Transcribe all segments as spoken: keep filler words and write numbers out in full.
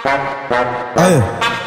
Aê.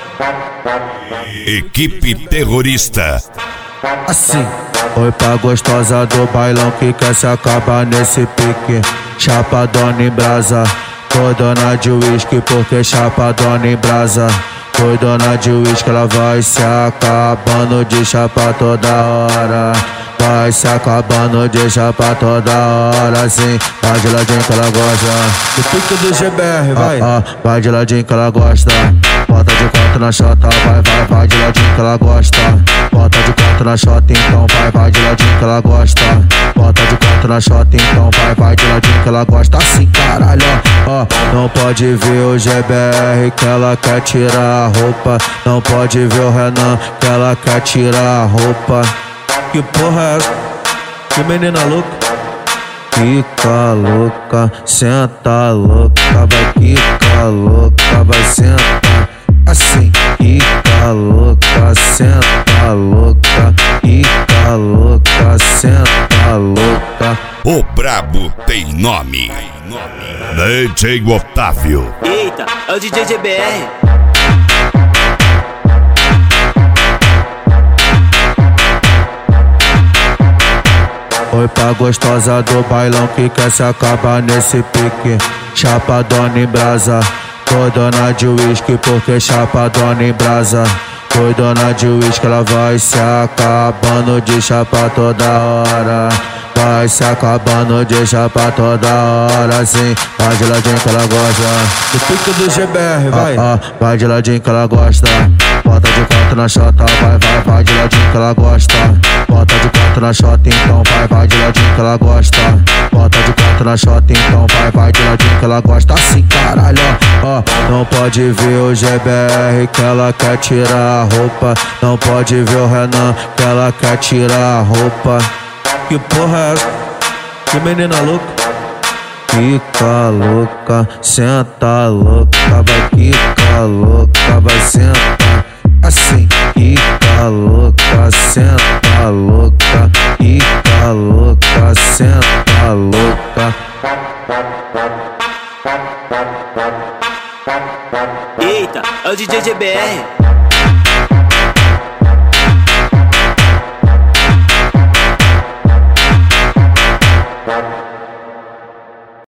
Equipe terrorista. Assim. Oi pra gostosa do bailão que quer se acabar nesse pique. Chapadona em brasa, foi dona de uísque porque chapadona em brasa. Foi dona de uísque, ela vai se acabando de chapa toda hora. Vai se acabando de chapa toda hora, sim. Vai de ladinho que ela gosta. Do pique do G B R, vai. Ah, ah, vai de ladinho que ela gosta. Bota de quatro na chota, vai, vai, vai de ladinho que ela gosta. Bota de quatro na chota, então vai, vai de ladinho que ela gosta. Bota de quatro na chota, então vai, vai de ladinho que ela gosta. Assim, caralho, ó, ó. Não pode ver o G B R que ela quer tirar a roupa. Não pode ver o Renan que ela quer tirar a roupa. Que porra é essa? Que menina louca. Fica louca, senta louca, vai ficar louca, vai sentar assim. Fica louca, senta louca, fica louca, senta louca. O brabo tem nome. D J Otávio. Eita, é o D J G B R. Oi pra gostosa do bailão que quer se acabar nesse pique. Chapadona em brasa, foi dona de uísque porque chapadona em brasa. Foi dona de uísque, ela vai se acabando de chapa toda hora. Vai se acabando de chapa toda hora, sim. Vai de ladinho que ela gosta. Do pique do G B R, vai. Ah, ah, vai de ladinho que ela gosta. Bota de quatro na chota, vai, vai, vai de ladinho que ela gosta. Bota de quatro na chota, então vai, vai de ladinho que ela gosta. Bota de quatro na chota, então vai, vai de ladinho que ela gosta. Assim, caralho, ó, ó. Não pode ver o G B R que ela quer tirar a roupa. Não pode ver o Renan que ela quer tirar a roupa. Que porra é essa? Que menina louca. Fica louca, senta louca, vai ficar louca, vai sentar assim. Fica louca, senta louca, fica louca, senta louca. Eita, é o D J G B R.